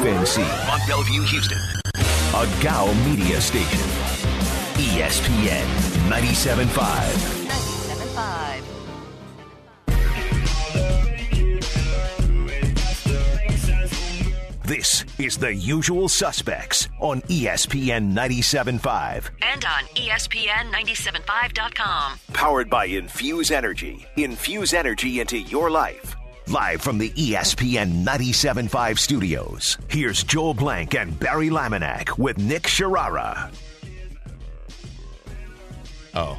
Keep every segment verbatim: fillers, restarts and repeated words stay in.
N C, Mont Bellevue, Houston. a G A O media station. E S P N ninety-seven point five. ninety-seven point five. This is The Usual Suspects on E S P N ninety-seven point five. And on E S P N ninety-seven point five dot com. Powered by Infuse Energy. Infuse energy into your life. Live from the E S P N ninety-seven point five studios, here's Joel Blank and Barry Laminack with Nick Sharara. Oh.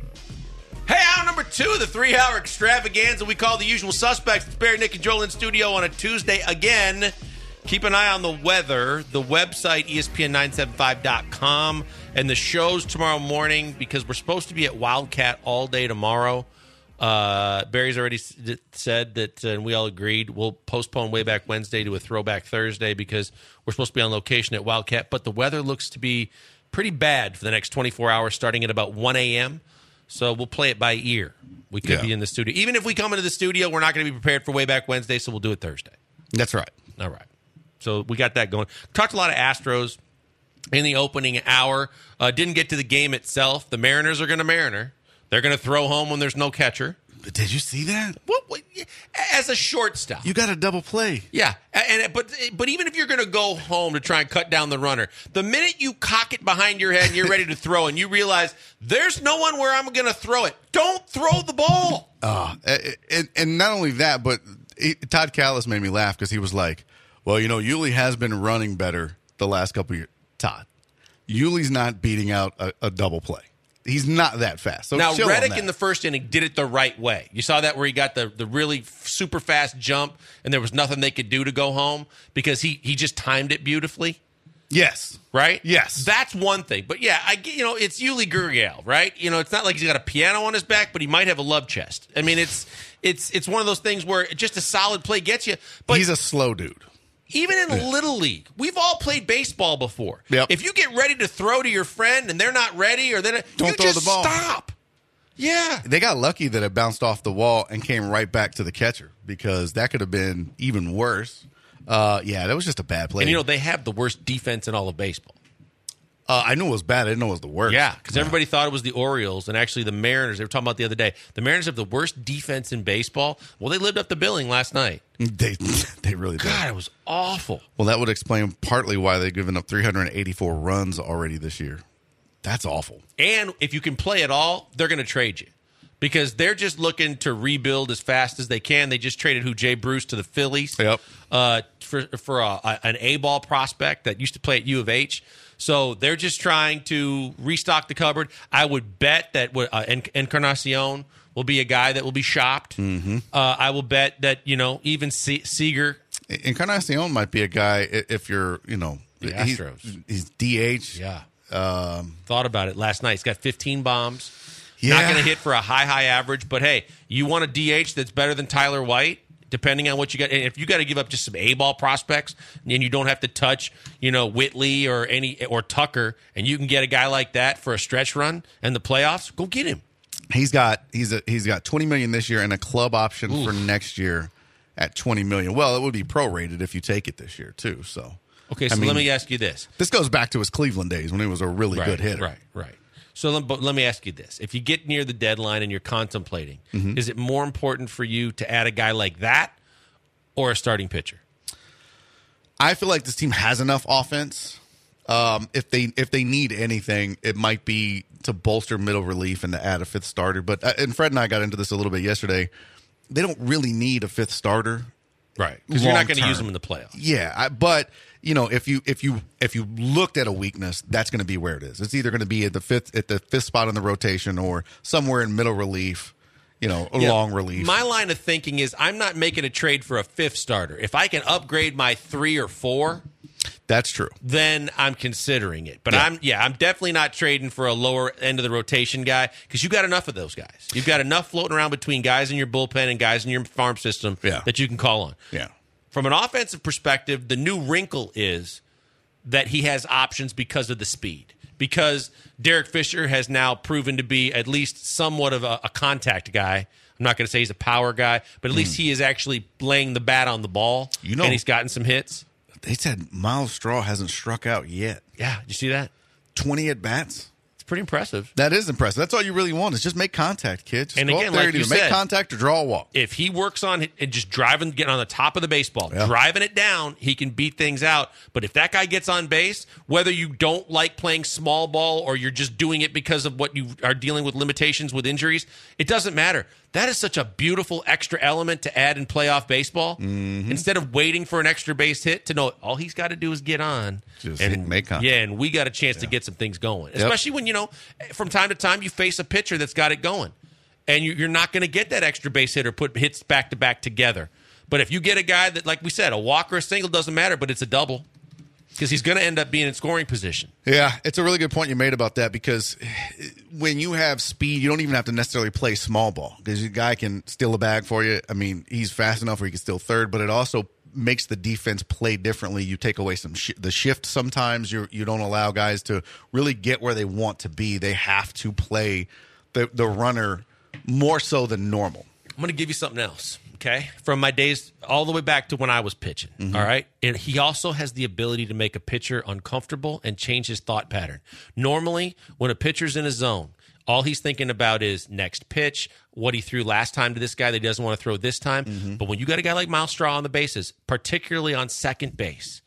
Hey, hour number two of the three-hour extravaganza we call The Usual Suspects. It's Barry, Nick, and Joel in studio on a Tuesday again. Keep an eye on the weather, the website, E S P N nine seven five dot com, and the shows tomorrow morning because we're supposed to be at Wildcat all day tomorrow. Uh, Barry's already s- said that, uh, and we all agreed, we'll postpone way back Wednesday to a throwback Thursday because we're supposed to be on location at Wildcat, but the weather looks to be pretty bad for the next twenty-four hours starting at about one a.m., so we'll play it by ear. We could Yeah. be in the studio. Even if we come into the studio, we're not going to be prepared for way back Wednesday, so we'll do it Thursday. That's right. All right. So we got that going. Talked a lot of Astros in the opening hour. Uh, didn't get to the game itself. The Mariners are going to Mariner. They're going to throw home when there's no catcher. Did you see that? What, what, as a shortstop. You got a double play. Yeah, and but but even if you're going to go home to try and cut down the runner, the minute you cock it behind your head and you're ready to throw, and you realize there's no one where I'm going to throw it, don't throw the ball. Uh, and, and not only that, but it, Todd Callis made me laugh because he was like, well, you know, Yuli has been running better the last couple of years. Todd, Yuli's not beating out a, a double play. He's not that fast. So Now, chill on Reddick that. in the first inning did it the right way. You saw that where he got the, the really super fast jump, and there was nothing they could do to go home because he, he just timed it beautifully. Yes. Right? Yes. That's one thing. But yeah, I get, you know, it's Yuli Gurriel, right? You know, it's not like he's got a piano on his back, but he might have a love chest. I mean, it's it's it's one of those things where just a solid play gets you. But He's a slow dude. even in Yeah. Little League, we've all played baseball before. Yep. If you get ready to throw to your friend and they're not ready, or then Don't you throw just the ball. stop. Yeah. They got lucky that it bounced off the wall and came right back to the catcher because that could have been even worse. Uh, yeah, that was just a bad play. And you know, they have the worst defense in all of baseball. uh, I knew it was bad. I didn't know it was the worst. Yeah, because everybody thought it was the Orioles, and actually the Mariners. They were talking about the other day. The Mariners have the worst defense in baseball. Well, they lived up to billing last night. They they really did. God, it was awful. Well, that would explain partly why they've given up three hundred eighty-four runs already this year. That's awful. And if you can play at all, they're going to trade you because they're just looking to rebuild as fast as they can. They just traded who Jay Bruce to the Phillies. Yep. Uh, for for a, a, an A-ball prospect that used to play at U of H. So they're just trying to restock the cupboard. I would bet that uh, En- Encarnacion will be a guy that will be shopped. Mm-hmm. Uh, I will bet that, you know, even Se- Seager. Encarnacion might be a guy i- if you're, you know, The he's- Astros. He's, D H. Yeah. Um, Thought about it last night. He's got fifteen bombs. Yeah. Not going to hit for a high, high average. But, hey, you want a D H that's better than Tyler White, depending on what you got. And if you got to give up just some A-ball prospects and you don't have to touch, you know, Whitley or any or Tucker, and you can get a guy like that for a stretch run and the playoffs, go get him. He's got he's a, he's got twenty million this year and a club option Oof. for next year at twenty million. Well, it would be prorated if you take it this year too. So Okay, so I mean, let me ask you this. This goes back to his Cleveland days when he was a really Right, good hitter. Right, right. So let, but let me ask you this. If you get near the deadline and you're contemplating, Mm-hmm. is it more important for you to add a guy like that or a starting pitcher? I feel like this team has enough offense. Um, if they if they need anything, it might be to bolster middle relief and to add a fifth starter. But uh, and Fred and I got into this a little bit yesterday. They don't really need a fifth starter. Right, because you're not going to long-term. use them in the playoffs. Yeah, I, but you know, if you if you if you looked at a weakness, that's going to be where it is. It's either going to be at the fifth at the fifth spot in the rotation or somewhere in middle relief. You know, a Yeah, long relief. My line of thinking is I'm not making a trade for a fifth starter. If I can upgrade my three or four, That's true. then I'm considering it. But Yeah. I'm yeah, I'm definitely not trading for a lower end of the rotation guy because you got enough of those guys. You've got enough floating around between guys in your bullpen and guys in your farm system Yeah. that you can call on. Yeah. From an offensive perspective, the new wrinkle is that he has options because of the speed. Because Derek Fisher has now proven to be at least somewhat of a, a contact guy. I'm not going to say he's a power guy, but at least he is actually laying the bat on the ball. You know- and he's gotten some hits. They said Miles Straw hasn't struck out yet. Yeah, did you see that? twenty at bats. It's pretty impressive. That is impressive. That's all you really want is just make contact, kid. Just and go again, up there like and you either said, make contact or draw a walk. If he works on it and just driving, getting on the top of the baseball, Yeah. driving it down, he can beat things out. But if that guy gets on base, whether you don't like playing small ball or you're just doing it because of what you are dealing with limitations with injuries, it doesn't matter. That is such a beautiful extra element to add in playoff baseball. Mm-hmm. Instead of waiting for an extra base hit, to know all he's got to do is get on. Just and hit, make contact. Yeah, and we got a chance yeah. to get some things going. Especially when, you know, from time to time you face a pitcher that's got it going. And you, you're not going to get that extra base hit or put hits back-to-back together. But if you get a guy that, like we said, a walk or a single doesn't matter, but it's a double. Because he's going to end up being in scoring position. Yeah, it's a really good point you made about that because when you have speed, you don't even have to necessarily play small ball because your guy can steal a bag for you. I mean, he's fast enough where he can steal third, but it also makes the defense play differently. You take away some sh- the shift sometimes. You you don't allow guys to really get where they want to be. They have to play the, the runner more so than normal. I'm going to give you something else. Okay, from my days all the way back to when I was pitching, mm-hmm. all right? And he also has the ability to make a pitcher uncomfortable and change his thought pattern. Normally, when a pitcher's in a zone, all he's thinking about is next pitch, what he threw last time to this guy that he doesn't want to throw this time. Mm-hmm. But when you got a guy like Miles Straw on the bases, particularly on second base,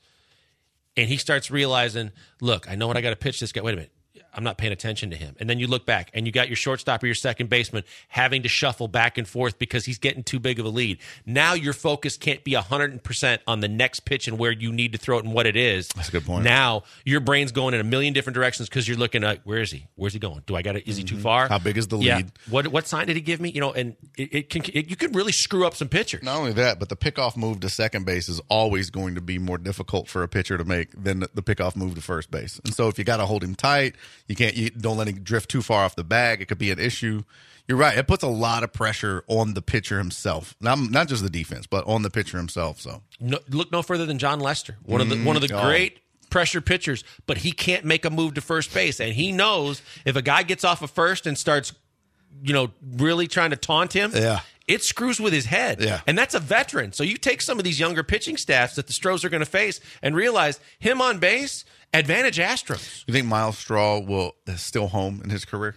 and he starts realizing, look, I know what I got to pitch this guy. Wait a minute. I'm not paying attention to him. And then you look back and you got your shortstop or your second baseman having to shuffle back and forth because he's getting too big of a lead. Now your focus can't be one hundred percent on the next pitch and where you need to throw it and what it is. That's a good point. Now your brain's going in a million different directions because you're looking at, where is he? Where's he going? Do I got to, is he too far? How big is the yeah. lead? What what sign did he give me? You know, and it, it can it, you can really screw up some pitchers. Not only that, but the pickoff move to second base is always going to be more difficult for a pitcher to make than the, the pickoff move to first base. And so if you got to hold him tight, you can't, you don't let him drift too far off the bag. It could be an issue. You're right. It puts a lot of pressure on the pitcher himself. Not, not just the defense, but on the pitcher himself. So no, look no further than John Lester, one of the one of the oh. great pressure pitchers, but he can't make a move to first base, and he knows if a guy gets off of first and starts, you know, really trying to taunt him, yeah. it screws with his head. Yeah. And that's a veteran. So you take some of these younger pitching staffs that the Stros are going to face and realize him on base, advantage Astros. You think Miles Straw will is still home in his career?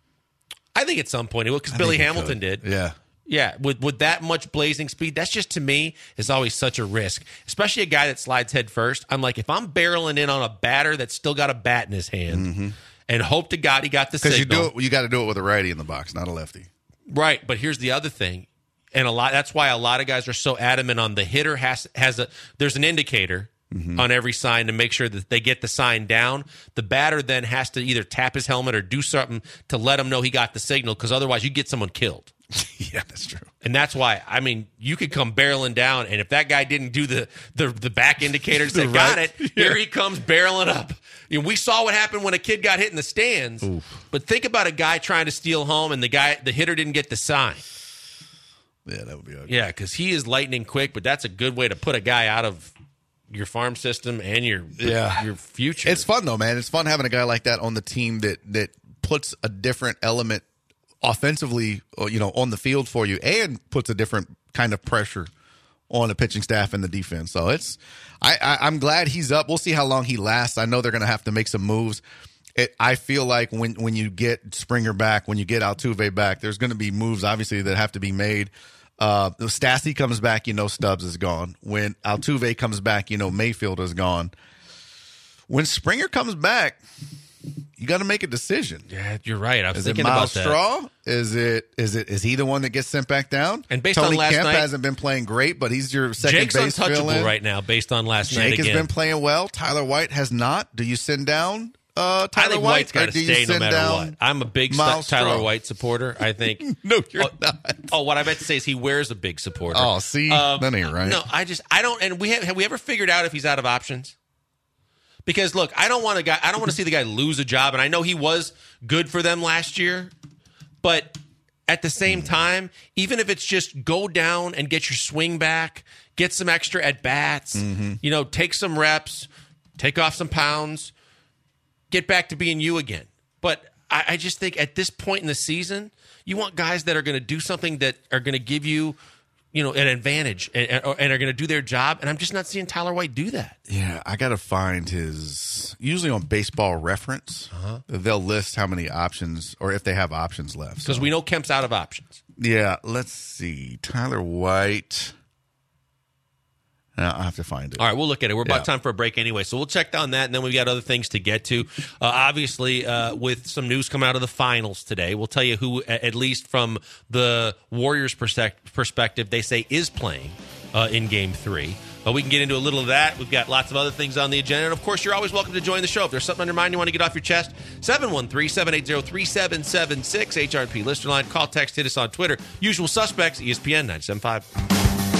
I think at some point he will, because Billy Hamilton could. did. Yeah. Yeah, with with that much blazing speed, that's just, to me, is always such a risk, especially a guy that slides head first. I'm like, if I'm barreling in on a batter that's still got a bat in his hand, mm-hmm. and hope to God he got the signal. Because you do it, you got to do it with a righty in the box, not a lefty. Right, but here's the other thing, and a lot. That's why a lot of guys are so adamant on the hitter has has a. There's an indicator mm-hmm. on every sign to make sure that they get the sign down. The batter then has to either tap his helmet or do something to let him know he got the signal, because otherwise you get someone killed. Yeah, that's true. And that's why, I mean, you could come barreling down, and if that guy didn't do the the, the back indicator and say, right. got it, yeah. here he comes barreling up. You know, we saw what happened when a kid got hit in the stands. Oof. But think about a guy trying to steal home, and the guy, the hitter didn't get the sign. Yeah, that would be ugly. Yeah, because he is lightning quick, but that's a good way to put a guy out of your farm system and your yeah. your future. It's fun, though, man. It's fun having a guy like that on the team that that puts a different element offensively, you know, on the field for you, and puts a different kind of pressure on the pitching staff and the defense. So it's, I, I I'm glad he's up. We'll see how long he lasts. I know they're going to have to make some moves. It, I feel like when when you get Springer back, when you get Altuve back, there's going to be moves obviously that have to be made. Uh, if Stassi comes back, you know Stubbs is gone. When Altuve comes back, you know Mayfield is gone. When Springer comes back, you got to make a decision. Yeah, you're right. I was is thinking it Miles about that. Straw? Is it is it is he the one that gets sent back down? And based Tony on last Kemp night, hasn't been playing great, but he's your second Jake's base untouchable fill-in. right now. Based on last Jake night, again. has been playing well. Tyler White has not. Do you send down uh, Tyler I think White? White's got to stay no matter down what. I'm a big Miles Tyler Straw? White supporter. I think. No, you're oh, not. Oh, what I meant to say is he wears a big supporter. Oh, see, um, that ain't right. No, I just I don't. And we have have we ever figured out if he's out of options? Because look, I don't want a guy. I don't want to see the guy lose a job, and I know he was good for them last year, but at the same time, even if it's just go down and get your swing back, get some extra at bats, mm-hmm. you know, take some reps, take off some pounds, get back to being you again. But I, I just think at this point in the season, you want guys that are going to do something that are going to give you you know, an advantage and, and are going to do their job. And I'm just not seeing Tyler White do that. Yeah, I got to find his. Usually on Baseball Reference, uh-huh. they'll list how many options or if they have options left. Because so. we know Kemp's out of options. Yeah, let's see. Tyler White. I'll have to find it. All right, we'll look at it. We're about yeah. time for a break anyway, so we'll check on that, and then we've got other things to get to. Uh, obviously, uh, with some news coming out of the finals today, we'll tell you who, at least from the Warriors' perspective, they say is playing uh, in Game three. Uh, we can get into a little of that. We've got lots of other things on the agenda. And, of course, you're always welcome to join the show. If there's something on your mind you want to get off your chest, seven one three, seven eight zero, three seven seven six, H R P listener line. Call, text, hit us on Twitter. Usual suspects, E S P N ninety-seven point five.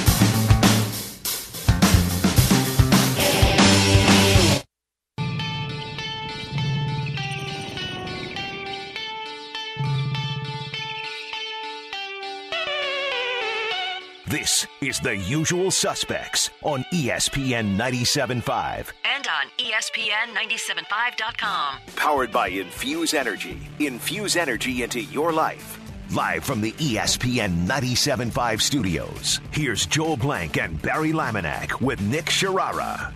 This is The Usual Suspects on E S P N ninety-seven point five. And on E S P N ninety-seven point five dot com. Powered by Infuse Energy. Infuse energy into your life. Live from the E S P N ninety-seven point five studios, here's Joel Blank and Barry Laminack with Nick Sharara.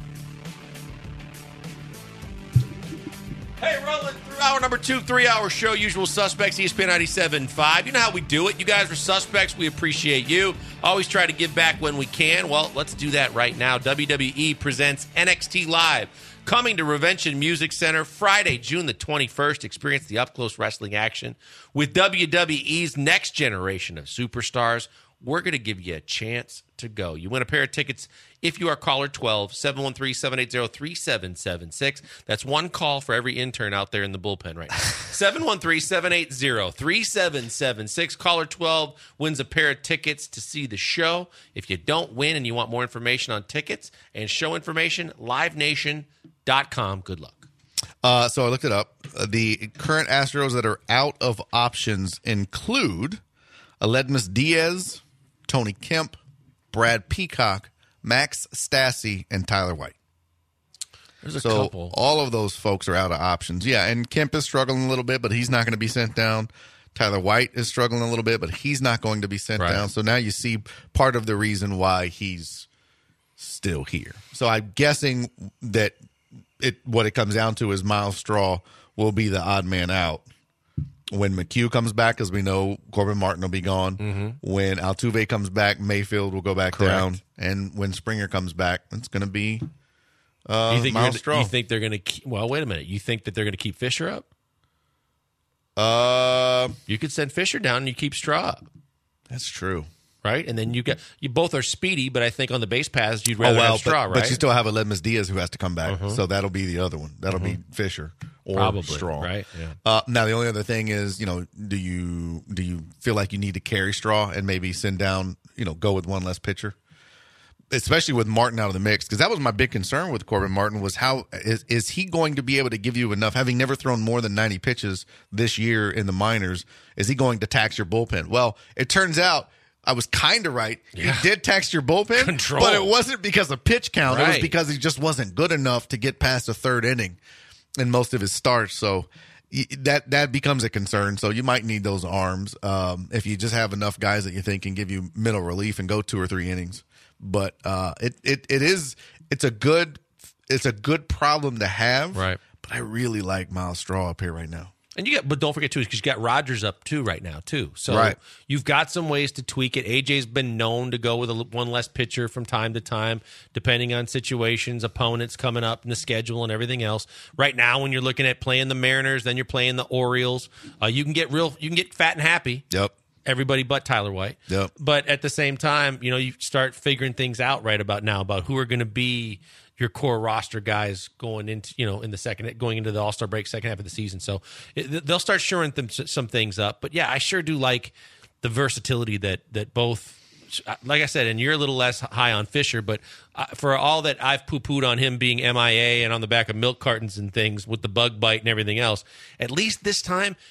Hey, rolling through hour number two, three-hour show, Usual Suspects, E S P N ninety-seven point five. You know how we do it. You guys are suspects. We appreciate you. Always try to give back when we can. Well, let's do that right now. W W E presents N X T Live. Coming to Revention Music Center Friday, June the twenty-first. Experience the up-close wrestling action with W W E's next generation of superstars. We're going to give you a chance to go. You win a pair of tickets if you are caller twelve, seven one three, seven eight zero, three seven seven six. That's one call for every intern out there in the bullpen right now. seven one three, seven eight zero, three seven seven six. Caller twelve wins a pair of tickets to see the show. If you don't win and you want more information on tickets and show information, live nation dot com. Good luck. Uh, so I looked it up. Uh, the current Astros that are out of options include Aledmus Diaz, Tony Kemp, Brad Peacock, Max Stassi, and Tyler White. There's a so couple. All of those folks are out of options. Yeah, and Kemp is struggling a little bit, but he's not going to be sent down. Tyler White is struggling a little bit, but he's not going to be sent right. down. So now you see part of the reason why he's still here. So I'm guessing that it what it comes down to is Miles Straw will be the odd man out. When McHugh comes back, as we know, Corbin Martin will be gone. Mm-hmm. When Altuve comes back, Mayfield will go back Correct. down. And when Springer comes back, it's going to be uh, you think Miles Straw. You think they're going to keep, well, wait a minute. You think that they're going to keep Fisher up? Uh, you could send Fisher down and you keep Straw up. That's true. Right? And then you got you both are speedy, but I think on the base paths you'd rather oh, well, have Straw, but, right? But you still have Aledmus Diaz who has to come back. Uh-huh. So that'll be the other one. That'll uh-huh. be Fisher or Probably, Straw. right? Yeah. Uh, now the only other thing is, you know, do you do you feel like you need to carry Straw and maybe send down, you know, go with one less pitcher? Especially with Martin out of the mix, because that was my big concern with Corbin Martin was how is, is he going to be able to give you enough, having never thrown more than ninety pitches this year in the minors, is he going to tax your bullpen? Well, it turns out I was kind of right. Yeah. He did tax your bullpen, Control. but it wasn't because of pitch count. Right. It was because he just wasn't good enough to get past the third inning in most of his starts. So that that becomes a concern. So you might need those arms um, if you just have enough guys that you think can give you middle relief and go two or three innings. But uh, it, it it is it's a good it's a good problem to have. Right. But I really like Miles Straw up here right now. And you got, but don't forget too, because you got Rogers up too right now too. So right. you've got some ways to tweak it. A J's been known to go with a, one less pitcher from time to time, depending on situations, opponents coming up in the schedule, and everything else. Right now, when you're looking at playing the Mariners, then you're playing the Orioles, uh, you can get real, you can get fat and happy. Yep. Everybody but Tyler White. Yep. But at the same time, you know, you start figuring things out right about now about who are going to be your core roster guys going into, you know, in the second, going into the All-Star break, second half of the season. So it, they'll start shoring them, some things up. But yeah, I sure do like the versatility that that both, like I said, and you're a little less high on Fisher, but for all that I've poo-pooed on him being M I A and on the back of milk cartons and things with the bug bite and everything else, at least this time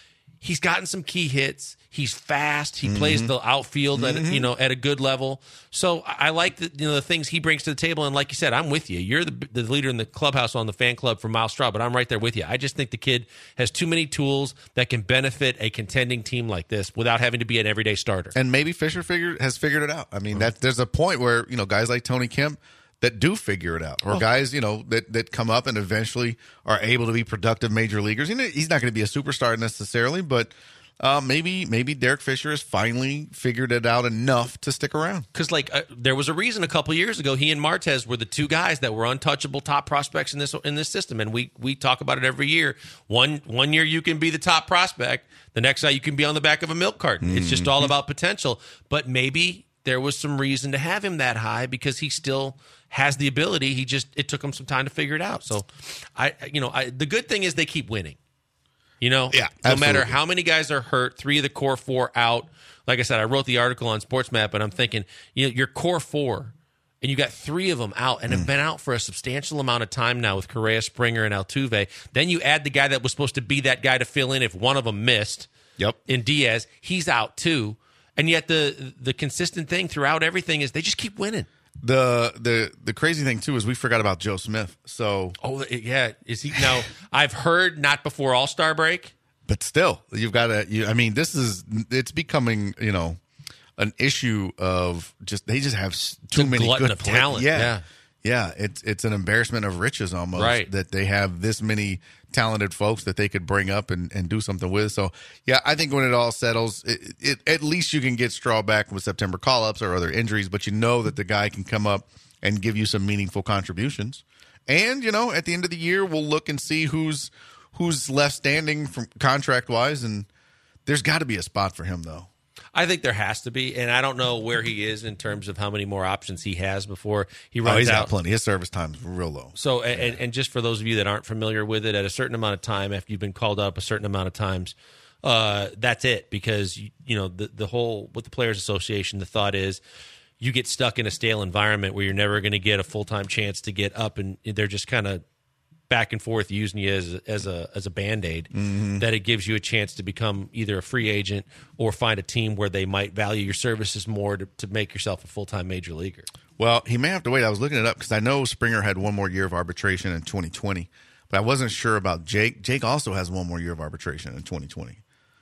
he's gotten some key hits. He's fast. He mm-hmm. plays the outfield mm-hmm. at you know at a good level. So I like the you know the things he brings to the table. And like you said, I'm with you. You're the, the leader in the clubhouse on the fan club for Miles Straw, but I'm right there with you. I just think the kid has too many tools that can benefit a contending team like this without having to be an everyday starter. And maybe Fisher figured has figured it out. I mean, mm-hmm. that there's a point where you know guys like Tony Kemp that do figure it out, or oh. guys, you know, that, that come up and eventually are able to be productive major leaguers. You know, he's not going to be a superstar necessarily, but uh, maybe maybe Derek Fisher has finally figured it out enough to stick around. Because, like, uh, there was a reason a couple years ago he and Martez were the two guys that were untouchable top prospects in this in this system, and we we talk about it every year. One one year you can be the top prospect, the next night you can be on the back of a milk carton. Mm-hmm. It's just all about potential. But maybe there was some reason to have him that high because he still has the ability. He just it took him some time to figure it out. So, I you know I, the good thing is they keep winning. You know, yeah, no absolutely. matter how many guys are hurt, three of the core four out. Like I said, I wrote the article on SportsMap, and I'm thinking, you know, your core four, and you got three of them out, and mm. have been out for a substantial amount of time now with Correa, Springer, and Altuve. Then you add the guy that was supposed to be that guy to fill in if one of them missed. Yep. In Diaz, he's out too. And yet the the consistent thing throughout everything is they just keep winning. The the the crazy thing too is we forgot about Joe Smith. So oh yeah, is he now? I've heard not before All-Star break, but still you've got to. You, I mean, this is it's becoming you know an issue of just they just have too many glutton good of talent. Yeah, yeah, yeah. It's it's an embarrassment of riches almost right. that they have this many talented folks that they could bring up and, and do something with. So, yeah, I think when it all settles, it, it, at least you can get Straw back with September call-ups or other injuries, but you know that the guy can come up and give you some meaningful contributions. And, you know, at the end of the year, we'll look and see who's who's left standing from contract-wise, and there's got to be a spot for him, though. I think there has to be, and I don't know where he is in terms of how many more options he has before he runs out. Oh, he's out. got plenty. His service time is real low. So, and, and just for those of you that aren't familiar with it, at a certain amount of time, after you've been called up a certain amount of times, uh, that's it. Because, you, you know, the, the whole, with the Players Association, the thought is you get stuck in a stale environment where you're never going to get a full-time chance to get up, and they're just kind of back and forth using you as as a as a band-aid, mm-hmm. that it gives you a chance to become either a free agent or find a team where they might value your services more to, to make yourself a full-time major leaguer. Well, he may have to wait. I was looking it up because I know Springer had one more year of arbitration in twenty twenty, but I wasn't sure about Jake. Jake also has one more year of arbitration in twenty twenty.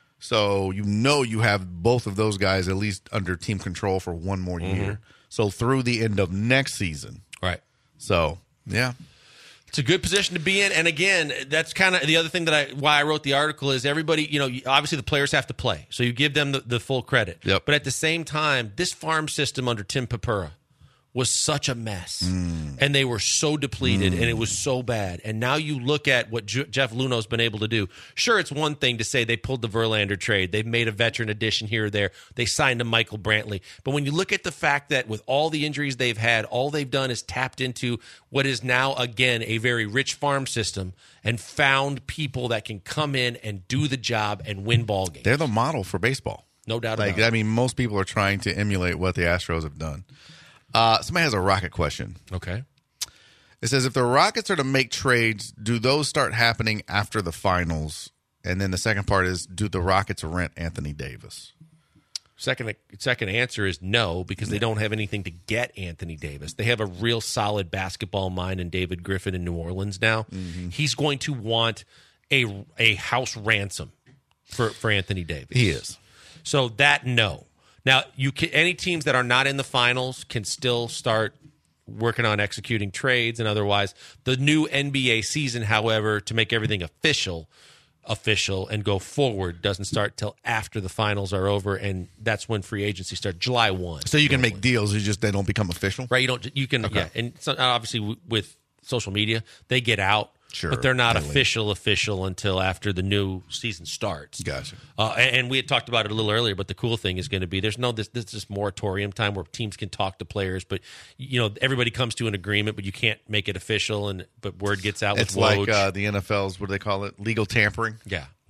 So you know you have both of those guys at least under team control for one more mm-hmm. year. So through the end of next season. Right. So, yeah. It's a good position to be in, and again, that's kind of the other thing that I why I wrote the article is everybody, you know, obviously the players have to play, so you give them the, the full credit. Yep. But at the same time, this farm system under Tim Pepura was such a mess, mm. and they were so depleted, mm. and it was so bad. And now you look at what J- Jeff Luhnow's been able to do. Sure, it's one thing to say they pulled the Verlander trade. They've made a veteran addition here or there. They signed a Michael Brantley. But when you look at the fact that with all the injuries they've had, all they've done is tapped into what is now, again, a very rich farm system and found people that can come in and do the job and win ball games. They're the model for baseball. No doubt like, about it. I mean, most people are trying to emulate what the Astros have done. Uh, somebody has a Rocket question. Okay. It says, if the Rockets are to make trades, do those start happening after the finals? And then the second part is, do the Rockets rent Anthony Davis? Second second answer is no, because they don't have anything to get Anthony Davis. They have a real solid basketball mind in David Griffin in New Orleans now. Mm-hmm. He's going to want a a house ransom for, for Anthony Davis. He is. So that, no. Now, you can, any teams that are not in the finals can still start working on executing trades and otherwise. The new N B A season, however, to make everything official, official and go forward, doesn't start till after the finals are over, and that's when free agency starts, July first. So you can make deals, you just they don't become official, right? You don't. You can, okay. yeah, and so obviously w- with social media, they get out. Sure, but they're not really. official official until after the new season starts. Gotcha. Uh, and, and we had talked about it a little earlier, but the cool thing is going to be there's no this this is moratorium time where teams can talk to players, but you know everybody comes to an agreement, but you can't make it official, and but word gets out. It's with like Woj. uh, the N F L's what do they call it? Legal tampering. Yeah.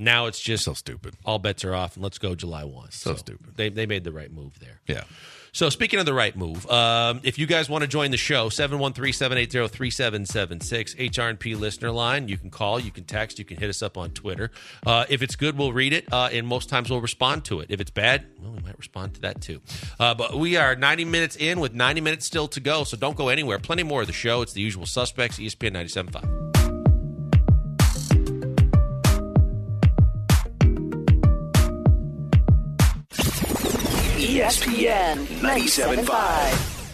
Now it's just So stupid. all bets are off, and let's go July first. So stupid. They, they made the right move there. Yeah. So speaking of the right move, um, if you guys want to join the show, seven one three, seven eight zero, three seven seven six, H R and P listener line. You can call, you can text, you can hit us up on Twitter. Uh, if it's good, we'll read it, uh, and most times we'll respond to it. If it's bad, well, we might respond to that too. Uh, but we are ninety minutes in with ninety minutes still to go, so don't go anywhere. Plenty more of the show. It's the usual suspects, E S P N ninety-seven point five. E S P N ninety-seven point five.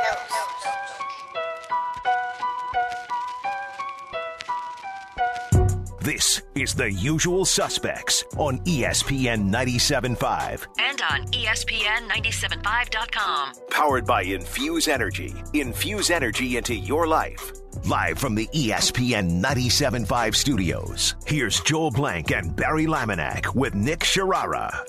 This is The Usual Suspects on E S P N ninety-seven point five. And on E S P N ninety-seven point five dot com. Powered by Infuse Energy. Infuse energy into your life. Live from the E S P N ninety-seven point five studios, here's Joel Blank and Barry Laminack with Nick Sharara.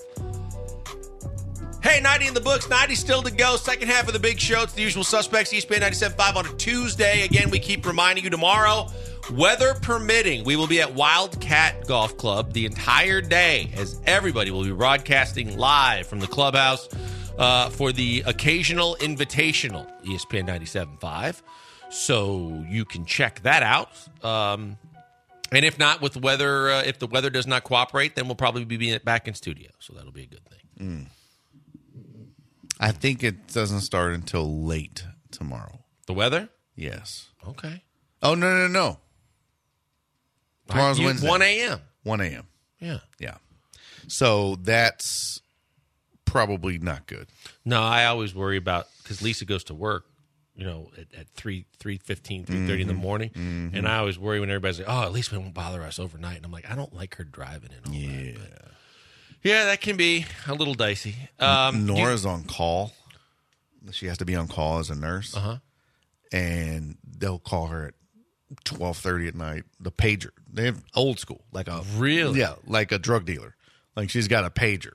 Hey, ninety in the books, ninety still to go. Second half of the big show. It's the usual suspects, E S P N ninety-seven point five on a Tuesday. Again, we keep reminding you tomorrow, weather permitting, we will be at Wildcat Golf Club the entire day, as everybody will be broadcasting live from the clubhouse uh, for the occasional invitational E S P N ninety-seven point five. So you can check that out. Um, and if not, with the weather, uh, if the weather does not cooperate, then we'll probably be back in studio. So that'll be a good thing. Mm. I think it doesn't start until late tomorrow. The weather? Yes. Okay. Oh, no, no, no. Tomorrow's You- Wednesday. one a.m. one a.m. Yeah. Yeah. So that's probably not good. No, I always worry about, because Lisa goes to work, you know, at, at three, three fifteen, three thirty in the morning. Mm-hmm. And I always worry when everybody's like, oh, at least we won't bother us overnight. And I'm like, I don't like her driving and all Yeah. that. But yeah, that can be a little dicey. Um, do you- Nora's on call. She has to be on call as a nurse. Uh-huh. And they'll call her at twelve thirty at night. The pager. They have old school. Like a Really? Yeah, like a drug dealer. Like she's got a pager.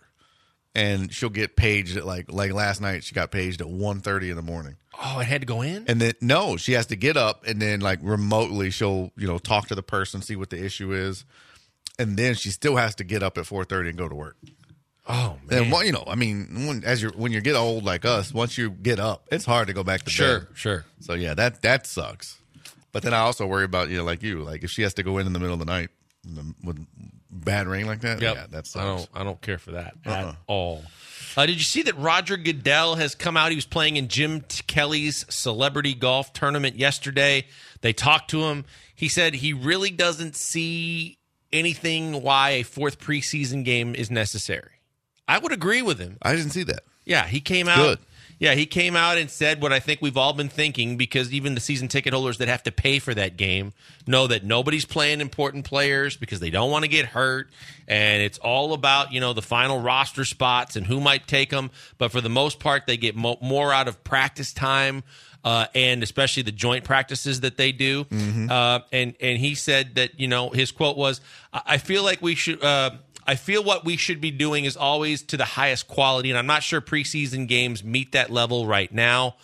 And she'll get paged at like like last night she got paged at one thirty in the morning. Oh, it had to go in? And then no, she has to get up and then like remotely she'll, you know, talk to the person, see what the issue is. And then she still has to get up at four thirty and go to work. Oh, man. And well, you know, I mean, when, as you when you get old like us, once you get up, it's hard to go back to Sure, bed. sure. So yeah, that that sucks. But then I also worry about, you know, like you, like if she has to go in in the middle of the night with bad rain like that. Yep. Yeah, that I sucks. don't, I don't care for that at Uh-uh. all. Uh, did you see that Roger Goodell has come out? He was playing in Jim T- Kelly's celebrity golf tournament yesterday. They talked to him. He said he really doesn't see anything why a fourth preseason game is necessary. I would agree with him. I didn't see that. Yeah, he came out. Good. Yeah, he came out and said what I think we've all been thinking, because even the season ticket holders that have to pay for that game know that nobody's playing important players because they don't want to get hurt, and it's all about, you know, the final roster spots and who might take them. But for the most part, they get mo- more out of practice time. Uh, and especially the joint practices that they do. Mm-hmm. Uh, and and he said that, you know, his quote was, I, I feel like we should uh, I feel what we should be doing is always to the highest quality. And I'm not sure preseason games meet that level right now.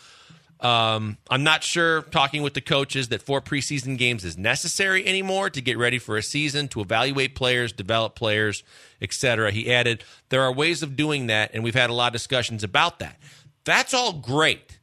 Um, I'm not sure, talking with the coaches, that four preseason games is necessary anymore to get ready for a season, to evaluate players, develop players, et cetera. He added, there are ways of doing that, and we've had a lot of discussions about that. That's all great.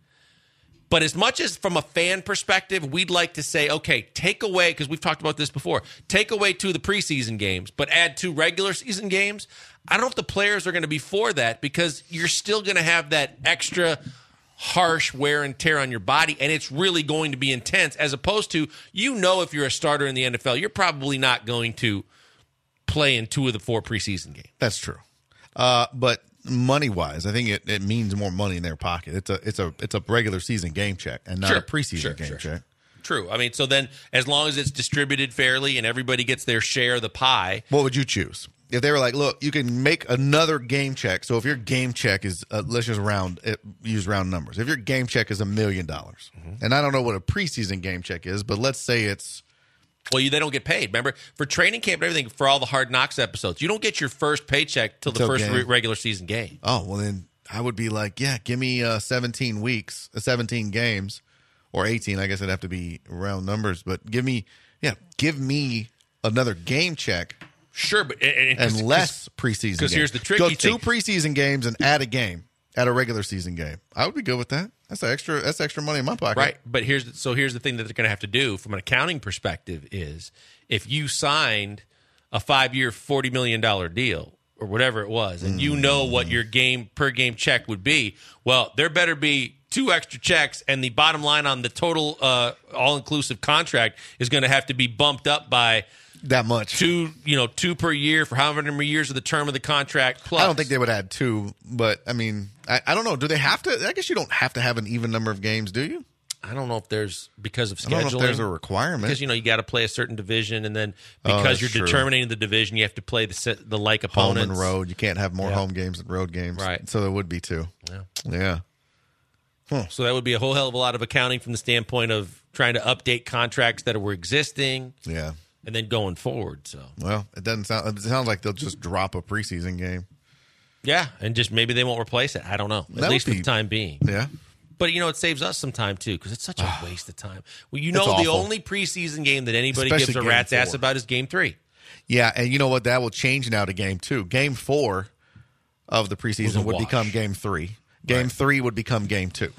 But as much as from a fan perspective, we'd like to say, okay, take away, because we've talked about this before, take away two of the preseason games, but add two regular season games. I don't know if the players are going to be for that, because you're still going to have that extra harsh wear and tear on your body, and it's really going to be intense, as opposed to, you know, if you're a starter in the N F L, you're probably not going to play in two of the four preseason games. That's true. Uh, but money wise, I think it, it means more money in their pocket. It's a it's a it's a regular season game check and not Sure, a preseason sure, game sure. check. True. I mean, so then as long as it's distributed fairly and everybody gets their share of the pie. What would you choose if they were like, look, you can make another game check? So if your game check is uh, let's just round it, use round numbers. If your game check is a million dollars, and I don't know what a preseason game check is, but let's say it's Well, you, they don't get paid. Remember, for training camp and everything, for all the Hard Knocks episodes, you don't get your first paycheck till the Till first game. re- regular season game. oh well, then I would be like, yeah, give me uh, seventeen weeks, uh, seventeen games, or eighteen. I guess it'd have to be round numbers, but give me, yeah, give me another game check. Sure, but and, and less preseason. Because here's the tricky Go thing: two preseason games and add a game, add a regular season game. I would be good with that. That's extra. That's extra money in my pocket. Right, but here's the, so here's the thing that they're going to have to do from an accounting perspective is if you signed a five-year, forty million dollars deal or whatever it was, and mm. you know what your game per game check would be, well, there better be two extra checks, and the bottom line on the total uh, all-inclusive contract is going to have to be bumped up by that much. Two, you know, two per year for however many years of the term of the contract. Plus, I don't think they would add two, but I mean, I, I don't know. Do they have to? I guess you don't have to have an even number of games, do you? I don't know if there's because of scheduling. I don't know if there's a requirement because you know you got to play a certain division, and then because oh, you're true. determining the division, you have to play the the like opponents. Home and road. You can't have more yeah. home games than road games, right? So there would be two. Yeah, yeah. Huh. So that would be a whole hell of a lot of accounting from the standpoint of trying to update contracts that were existing. Yeah. And then going forward, so well, it doesn't sound. It sounds like they'll just drop a preseason game. Yeah, and just maybe they won't replace it. I don't know. At That least would for be- the time being. Yeah. But you know, it saves us some time too because it's such a waste of time. Well, you know, It's the awful. only preseason game that anybody Especially gives a game rat's ass four. about is Game Three. Yeah, and you know what? That will change now to game two. Game four of the Was a preseason would wash. become game three. Game Right. three would become game two.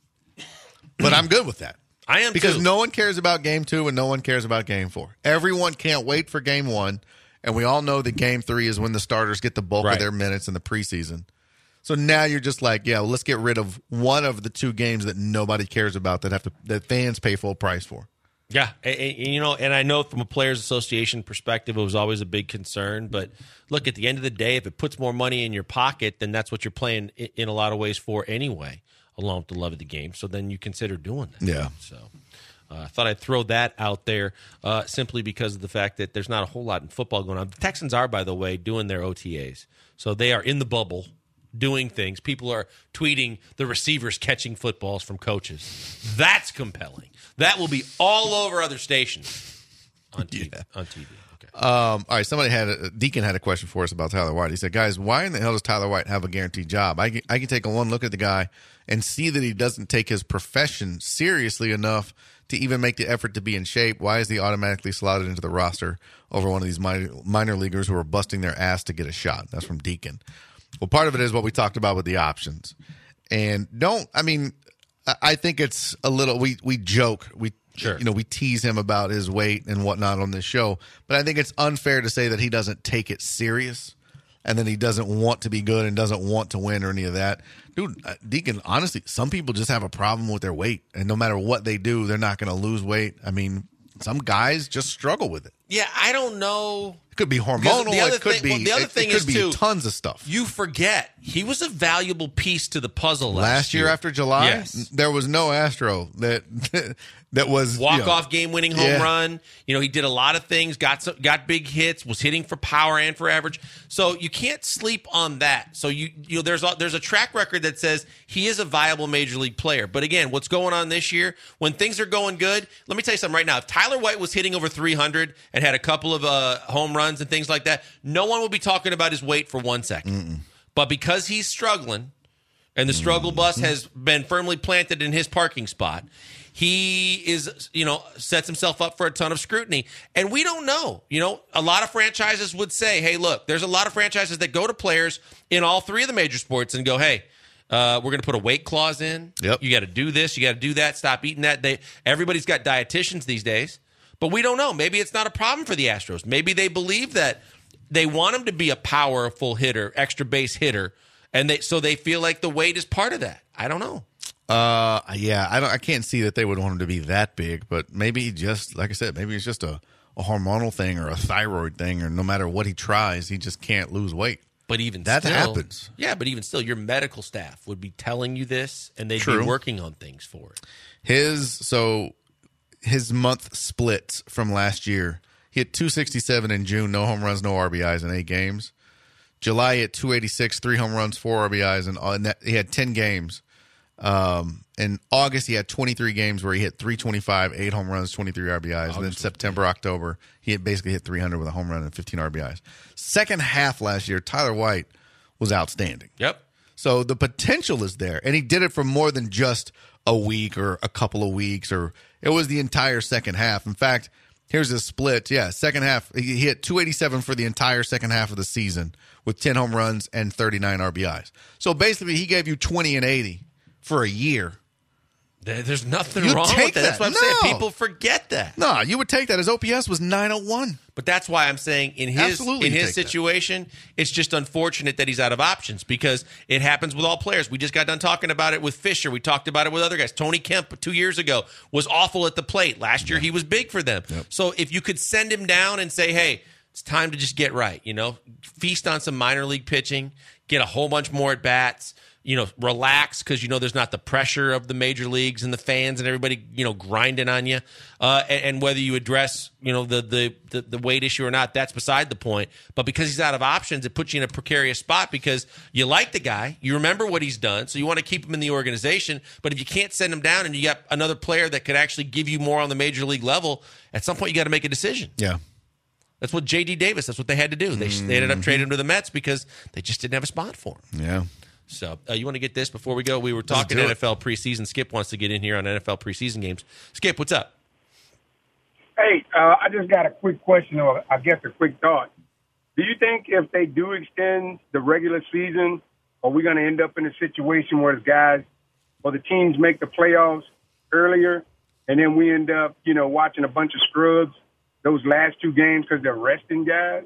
But I'm good with that. I am Because too. no one cares about game two and no one cares about game four. Everyone can't wait for game one, and we all know that game three is when the starters get the bulk Right. of their minutes in the preseason. So now you're just like, yeah, well, let's get rid of one of the two games that nobody cares about that have to that fans pay full price for. Yeah, and, and, you know, and I know from a players' association perspective, it was always a big concern. But look, at the end of the day, if it puts more money in your pocket, then that's what you're playing in, in a lot of ways for anyway, along with the love of the game. So then you consider doing that. Yeah. So uh, I thought I'd throw that out there uh, simply because of the fact that there's not a whole lot in football going on. The Texans are, by the way, doing their O T As. So they are in the bubble doing things. People are tweeting the receivers catching footballs from coaches. That's compelling. That will be all over other stations on T V. Yeah. On T V. Okay. Um, all right, somebody had a, Deacon had a question for us about Tyler White. He said, guys, why in the hell does Tyler White have a guaranteed job? I can, I can take a one look at the guy and see that he doesn't take his profession seriously enough to even make the effort to be in shape. Why is he automatically slotted into the roster over one of these minor, minor leaguers who are busting their ass to get a shot? That's from Deacon. Well, part of it is what we talked about with the options. And don't, I mean, I- I think it's a little, we, we joke, we, Sure. you know, we tease him about his weight and whatnot on this show, but I think it's unfair to say that he doesn't take it serious and then he doesn't want to be good and doesn't want to win or any of that. Dude, uh, Deacon, honestly, some people just have a problem with their weight, and no matter what they do, they're not going to lose weight. I mean, some guys just struggle with it. Yeah, I don't know. It could be hormonal. the other It could thing- be. well, the other it, thing it could is, be too, tons of stuff. You forget he was a valuable piece to the puzzle last, Last year after July, Yes. there was no Astro that that was Walk you know, off game winning home Yeah. run. You know, he did a lot of things, got some, got big hits, was hitting for power and for average. So you can't sleep on that. So you you know there's a, there's a track record that says he is a viable major league player. But again, what's going on this year when things are going good? Let me tell you something right now. If Tyler White was hitting over three hundred and had a couple of uh, home runs and things like that, no one will be talking about his weight for one second. Mm-mm. But because he's struggling and the struggle bus has been firmly planted in his parking spot, he is, you know, sets himself up for a ton of scrutiny. And we don't know. You know, a lot of franchises would say, hey, look, there's a lot of franchises that go to players in all three of the major sports and go, hey, uh, we're going to put a weight clause in. Yep. You got to do this. You got to do that. Stop eating that. They, everybody's got dietitians these days. But we don't know. Maybe it's not a problem for the Astros. Maybe they believe that they want him to be a powerful hitter, extra base hitter, and they so they feel like the weight is part of that. I don't know. Uh, yeah, I don't. I can't see that they would want him to be that big, but maybe he just, like I said, maybe it's just a, a hormonal thing or a thyroid thing, or no matter what he tries, he just can't lose weight. But even That still, happens. Yeah, but even still, your medical staff would be telling you this, and they'd True. be working on things for it. His so his month splits from last year. He hit two sixty-seven in June, no home runs, no R B Is in eight games. July he hit two eighty-six, three home runs, four R B Is, and uh, that, he had ten games. Um, in August, he had twenty-three games where he hit three twenty-five, eight home runs, twenty-three R B Is. August and then September, October, he had basically hit three hundred with a home run and fifteen R B Is. Second half last year, Tyler White was outstanding. Yep. So the potential is there, and he did it for more than just a week or a couple of weeks, or it was the entire second half. In fact, Here's his split. Yeah, second half. He hit two eighty-seven for the entire second half of the season with ten home runs and thirty-nine R B Is. So basically, he gave you twenty and eighty for a year. There's nothing You'd wrong take with that. That's that. what I'm No. saying. People forget that. No, you would take that. His O P S was nine oh one. But that's why I'm saying in his Absolutely in you his take that. situation, it's just unfortunate that he's out of options because it happens with all players. We just got done talking about it with Fisher. We talked about it with other guys. Tony Kemp two years ago was awful at the plate. Last year he was big for them. Yep. So if you could send him down and say, hey, it's time to just get right, you know, feast on some minor league pitching, get a whole bunch more at bats. You know, relax because you know there's not the pressure of the major leagues and the fans and everybody, you know, grinding on you. Uh, and, and whether you address, you know, the, the the the weight issue or not, that's beside the point. But because he's out of options, it puts you in a precarious spot because you like the guy, you remember what he's done, so you want to keep him in the organization. But if you can't send him down and you got another player that could actually give you more on the major league level, at some point you got to make a decision. Yeah. That's what J D Davis. That's what they had to do. They, mm-hmm. they ended up trading him to the Mets because they just didn't have a spot for him. Yeah. So uh, you want to get this before we go? We were talking N F L preseason. Skip wants to get in here on N F L preseason games. Skip, what's up? Hey, uh, I just got a quick question, or I guess a quick thought. Do you think if they do extend the regular season, are we going to end up in a situation where the guys or the teams make the playoffs earlier, and then we end up, you know, watching a bunch of scrubs those last two games because they're resting guys?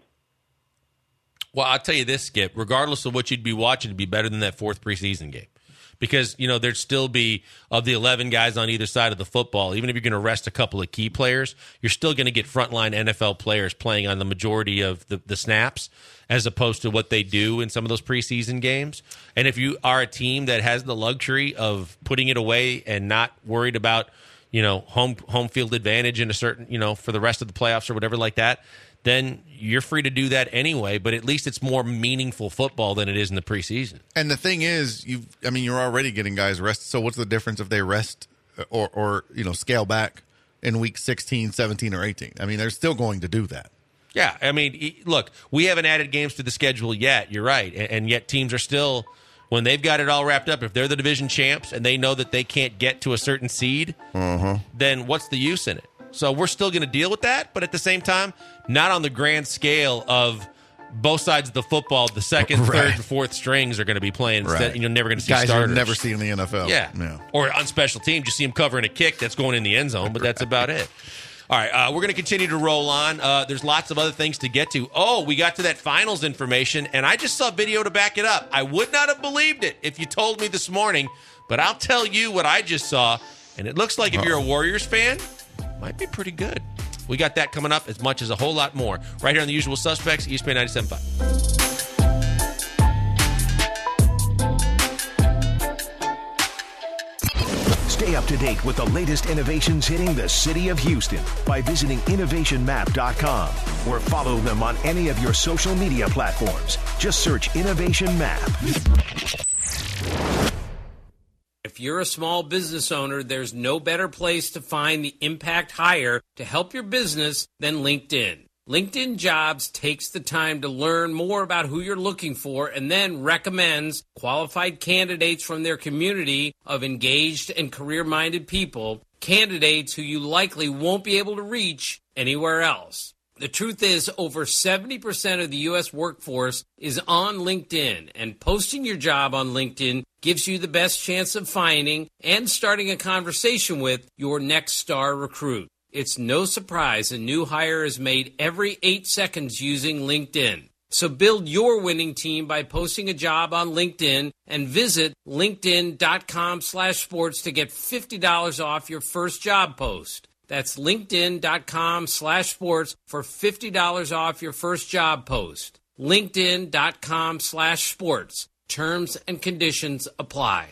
Well, I'll tell you this, Skip. Regardless of what you'd be watching, it'd be better than that fourth preseason game. Because, you know, there'd still be, of the eleven guys on either side of the football, even if you're going to rest a couple of key players, you're still going to get frontline N F L players playing on the majority of the, the snaps as opposed to what they do in some of those preseason games. And if you are a team that has the luxury of putting it away and not worried about, you know, home home field advantage in a certain, you know, for the rest of the playoffs or whatever like that, then you're free to do that anyway, but at least it's more meaningful football than it is in the preseason. And the thing is, you I mean, you're already getting guys rested, so what's the difference if they rest or, or you know, scale back in week sixteen, seventeen, or eighteen? I mean, they're still going to do that. Yeah, I mean, look, we haven't added games to the schedule yet, you're right, and yet teams are still, when they've got it all wrapped up, if they're the division champs and they know that they can't get to a certain seed, uh-huh. then what's the use in it? So we're still going to deal with that, but at the same time, not on the grand scale of both sides of the football. The second, right. third, and fourth strings are going to be playing. Right. Instead, you're never going to see guys starters. you'll never see in the N F L. Yeah. yeah. Or on special teams, you see them covering a kick that's going in the end zone, but that's about it. All right, uh, we're going to continue to roll on. Uh, there's lots of other things to get to. Oh, we got to that finals information, and I just saw video to back it up. I would not have believed it if you told me this morning, but I'll tell you what I just saw, and it looks like if you're a Warriors fan, might be pretty good. We got that coming up as much as a whole lot more right here on The Usual Suspects, E S P N ninety-seven point five. Stay up to date with the latest innovations hitting the city of Houston by visiting innovation map dot com or follow them on any of your social media platforms. Just search Innovation Map. If you're a small business owner, there's no better place to find the impact hire to help your business than LinkedIn. LinkedIn Jobs takes the time to learn more about who you're looking for and then recommends qualified candidates from their community of engaged and career-minded people, candidates who you likely won't be able to reach anywhere else. The truth is, over seventy percent of the U S workforce is on LinkedIn, and posting your job on LinkedIn gives you the best chance of finding and starting a conversation with your next star recruit. It's no surprise a new hire is made every eight seconds using LinkedIn. So build your winning team by posting a job on LinkedIn and visit linkedin.com slash sports to get fifty dollars off your first job post. That's linkedin.com slash sports for fifty dollars off your first job post. linkedin.com slash sports. Terms and conditions apply.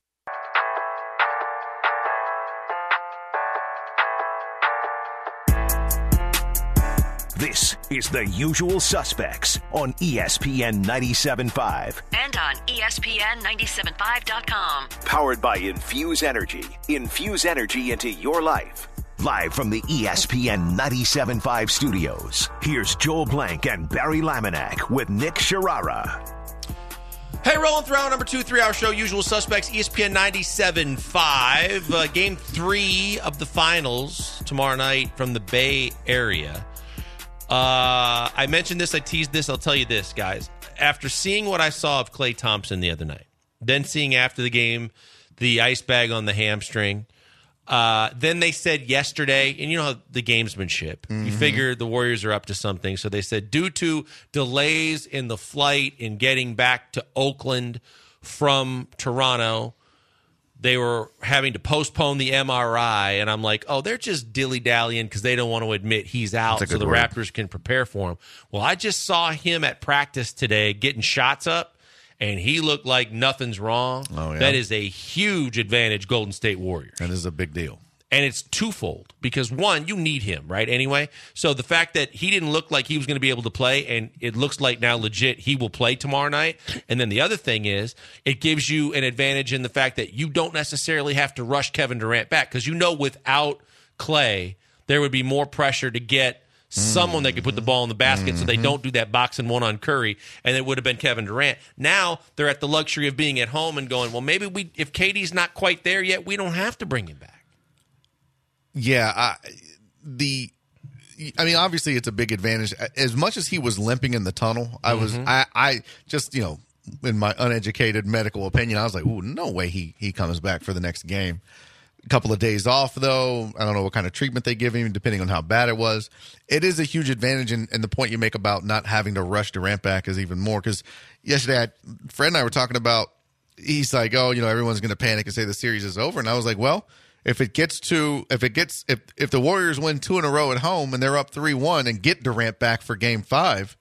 This is The Usual Suspects on E S P N ninety-seven point five. And on E S P N ninety-seven point five dot com. Powered by Infuse Energy. Infuse energy into your life. Live from the E S P N ninety-seven point five studios, here's Joel Blank and Barry Laminack with Nick Sharara. Hey, rolling through hour number two, three-hour show, Usual Suspects, E S P N ninety-seven point five. Uh, game three of the finals tomorrow night from the Bay Area. Uh, I mentioned this, I teased this, I'll tell you this, guys. After seeing what I saw of Klay Thompson the other night, then seeing after the game the ice bag on the hamstring, uh, then they said yesterday, and you know how the gamesmanship, mm-hmm. you figure the Warriors are up to something, so they said due to delays in the flight in getting back to Oakland from Toronto, they were having to postpone the M R I, and I'm like, oh, they're just dilly-dallying because they don't want to admit he's out so the word. Raptors can prepare for him. Well, I just saw him at practice today getting shots up, and he looked like nothing's wrong. Oh, yeah. That is a huge advantage, Golden State Warriors. That is a big deal. And it's twofold because, one, you need him, right, anyway? So the fact that he didn't look like he was going to be able to play, and it looks like now legit he will play tomorrow night. And then the other thing is it gives you an advantage in the fact that you don't necessarily have to rush Kevin Durant back because you know without Klay, there would be more pressure to get someone that could put the ball in the basket mm-hmm. so they don't do that box and one on Curry, and it would have been Kevin Durant. Now they're at the luxury of being at home and going, well, maybe we if K D's not quite there yet, we don't have to bring him back. Yeah, I, the I mean, obviously it's a big advantage. As much as he was limping in the tunnel, I was mm-hmm. I, I just, you know, in my uneducated medical opinion, I was like, ooh, no way he he comes back for the next game. A couple of days off, though. I don't know what kind of treatment they give him, depending on how bad it was. It is a huge advantage, and, and the point you make about not having to rush Durant back is even more. Because yesterday, I, Fred and I were talking about, he's like, oh, you know, everyone's going to panic and say the series is over. And I was like, well, if it gets to, if it gets, if, if the Warriors win two in a row at home and they're up three one and get Durant back for game five,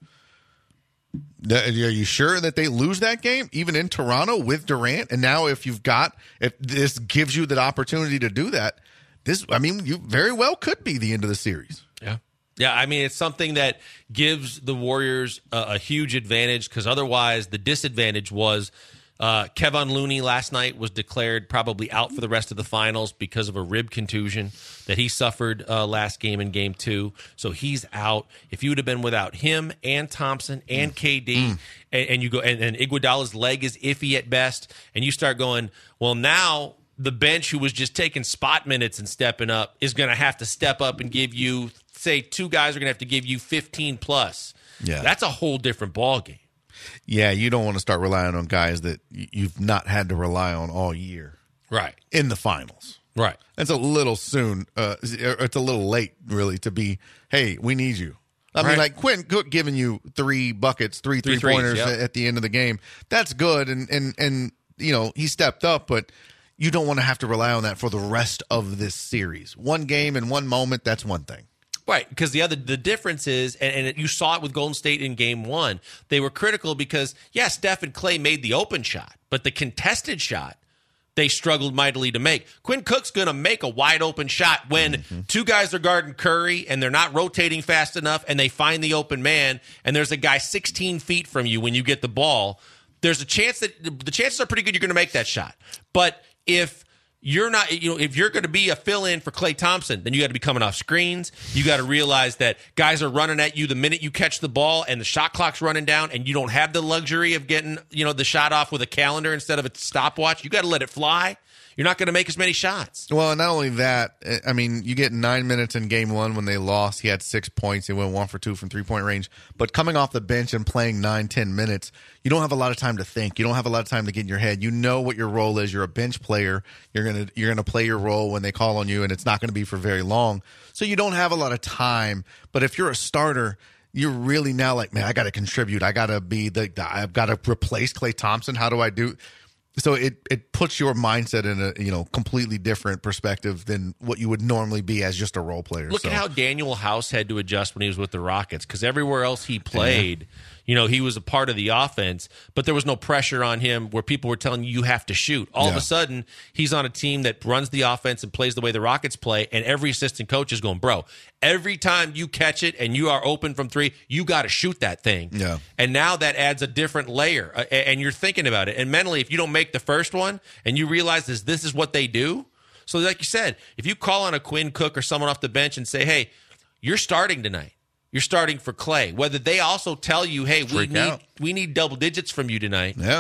are you sure that they lose that game, even in Toronto with Durant? And now if you've got, if this gives you the opportunity to do that, this, I mean, you very well could be the end of the series. Yeah. Yeah, I mean, it's something that gives the Warriors a, a huge advantage because otherwise the disadvantage was uh, Kevon Looney last night was declared probably out for the rest of the finals because of a rib contusion that he suffered uh, last game in game two. So he's out. If you would have been without him and Thompson and mm. K D, mm. and, and you go and, and Iguodala's leg is iffy at best, and you start going, well, now the bench who was just taking spot minutes and stepping up is going to have to step up and give you, say, two guys are going to have to give you fifteen plus. Yeah, that's a whole different ballgame. Yeah, you don't want to start relying on guys that you've not had to rely on all year. Right. In the finals. Right. It's a little soon. Uh, it's a little late, really, to be, hey, we need you. I right. mean, like Quentin Cook giving you three buckets, three, three three-pointers yep. at the end of the game. That's good, and, and, and you know, he stepped up, but you don't want to have to rely on that for the rest of this series. One game and one moment, that's one thing. Right, because the other the difference is, and, and you saw it with Golden State in game one, they were critical because, yeah, Steph and Klay made the open shot, but the contested shot, they struggled mightily to make. Quinn Cook's going to make a wide open shot when mm-hmm. two guys are guarding Curry and they're not rotating fast enough and they find the open man and there's a guy sixteen feet from you when you get the ball. There's a chance that the chances are pretty good you're going to make that shot. But if You're not, you know, if you're going to be a fill-in for Klay Thompson, then you got to be coming off screens. You got to realize that guys are running at you the minute you catch the ball and the shot clock's running down and you don't have the luxury of getting, you know, the shot off with a calendar instead of a stopwatch. You got to let it fly. You're not going to make as many shots. Well, and not only that, I mean, you get nine minutes in game one when they lost. He had six points. He went one for two from three-point range. But coming off the bench and playing nine, ten minutes, you don't have a lot of time to think. You don't have a lot of time to get in your head. You know what your role is. You're a bench player. You're gonna you're gonna play your role when they call on you, and it's not going to be for very long. So you don't have a lot of time. But if you're a starter, you're really now like, man, I got to contribute. I got to be the, the I've got to replace Klay Thompson. How do I do? So it, it puts your mindset in a, you know, completely different perspective than what you would normally be as just a role player. Look so. at how Daniel House had to adjust when he was with the Rockets, because everywhere else he played, yeah. you know, he was a part of the offense, but there was no pressure on him where people were telling you you have to shoot. All yeah. of a sudden, he's on a team that runs the offense and plays the way the Rockets play, and every assistant coach is going, bro, every time you catch it and you are open from three, you got to shoot that thing. Yeah. And now that adds a different layer, uh, and you're thinking about it. And mentally, if you don't make the first one and you realize this, this is what they do. So like you said, if you call on a Quinn Cook or someone off the bench and say, hey, you're starting tonight. You're starting for Klay. Whether they also tell you, hey, we Freak need out. we need double digits from you tonight. Yeah.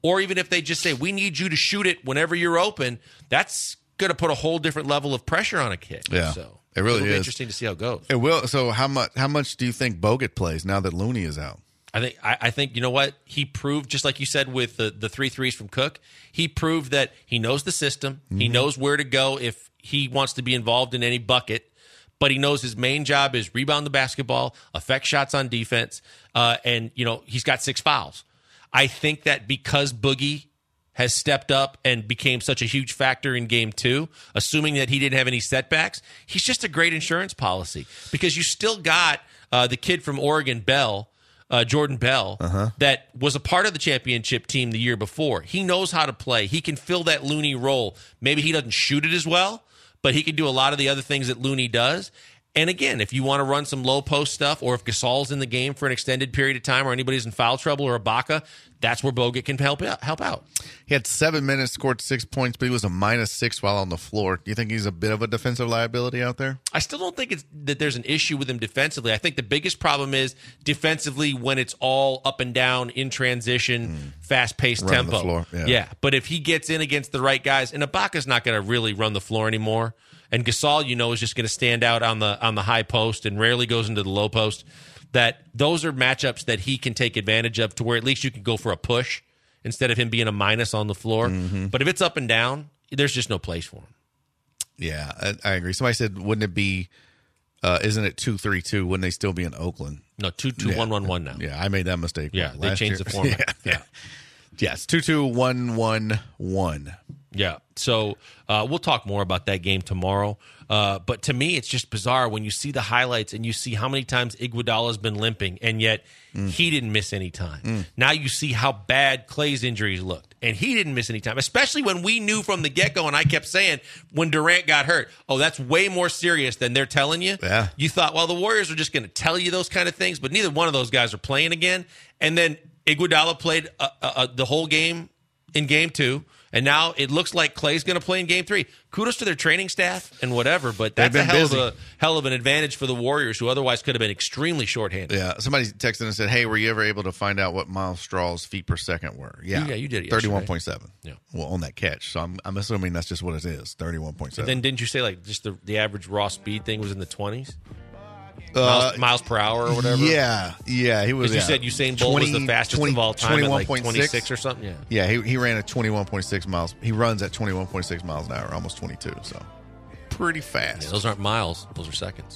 or even if they just say, we need you to shoot it whenever you're open, that's going to put a whole different level of pressure on a kid. Yeah, so it really it'll be is interesting to see how it goes. It will. So how much? How much do you think Bogut plays now that Looney is out? I think I, I think you know what he proved, just like you said with the, the three threes from Cook. He proved that he knows the system. Mm-hmm. He knows where to go if he wants to be involved in any bucket. But he knows his main job is rebound the basketball, affect shots on defense, uh, and you know he's got six fouls. I think that because Boogie has stepped up and became such a huge factor in game two, assuming that he didn't have any setbacks, he's just a great insurance policy because you still got uh, the kid from Oregon, Bell. Uh, Jordan Bell, uh-huh. that was a part of the championship team the year before. He knows how to play. He can fill that Looney role. Maybe he doesn't shoot it as well, but he can do a lot of the other things that Looney does. And again, if you want to run some low post stuff, or if Gasol's in the game for an extended period of time, or anybody's in foul trouble, or Ibaka, that's where Bogut can help out. Help out. He had seven minutes, scored six points, but he was a minus six while on the floor. Do you think he's a bit of a defensive liability out there? I still don't think it's that there's an issue with him defensively. I think the biggest problem is defensively when it's all up and down in transition, mm. fast-paced Running tempo. The floor. Yeah. yeah, but if he gets in against the right guys, and Ibaka's not going to really run the floor anymore. And Gasol, you know, is just going to stand out on the on the high post and rarely goes into the low post. That those are matchups that he can take advantage of to where at least you can go for a push instead of him being a minus on the floor. Mm-hmm. But if it's up and down, there's just no place for him. Yeah, I, I agree. Somebody said, wouldn't it be, uh, isn't it two three two? Wouldn't they still be in Oakland? No, two two one one one now. Yeah, I made that mistake. Yeah, they changed year. the format. yeah. yeah. Yes, two two one one one. Yeah, so uh, we'll talk more about that game tomorrow. Uh, but to me, it's just bizarre when you see the highlights and you see how many times Iguodala's been limping, and yet mm. he didn't miss any time. Mm. Now you see how bad Clay's injuries looked, and he didn't miss any time, especially when we knew from the get-go, and I kept saying when Durant got hurt, oh, that's way more serious than they're telling you. Yeah. You thought, well, the Warriors are just going to tell you those kind of things, but neither one of those guys are playing again. And then Iguodala played uh, uh, the whole game in game two. And now it looks like Clay's going to play in game three. Kudos to their training staff and whatever, but that's a hell busy. of a hell of an advantage for the Warriors, who otherwise could have been extremely shorthanded. Yeah, somebody texted and said, "Hey, were you ever able to find out what Miles Straw's feet per second were?" Yeah, yeah, you did it. Thirty-one point seven. Yeah, well, on that catch. So I'm I'm assuming that's just what it is. Thirty-one point seven. Then didn't you say like just the the average raw speed thing was in the twenties? Uh, miles, miles per hour or whatever. Yeah, yeah, he was. Because yeah. you said Usain Bolt twenty, was the fastest twenty, of all time at like twenty-six or something. Yeah, yeah, he he ran at twenty-one point six miles. He runs at twenty-one point six miles an hour, almost twenty-two. So pretty fast. Yeah, those aren't miles; those are seconds.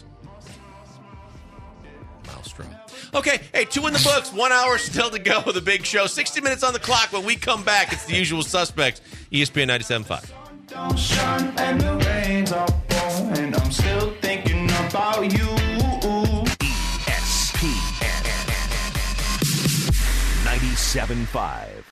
Miles Straw. Okay, hey, two in the books. One hour still to go with a big show. sixty minutes on the clock. When we come back, it's the usual suspects. E S P N ninety-seven point five. Don't shine and the rains are pouring. I'm still thinking about you. E S P N ninety-seven point five.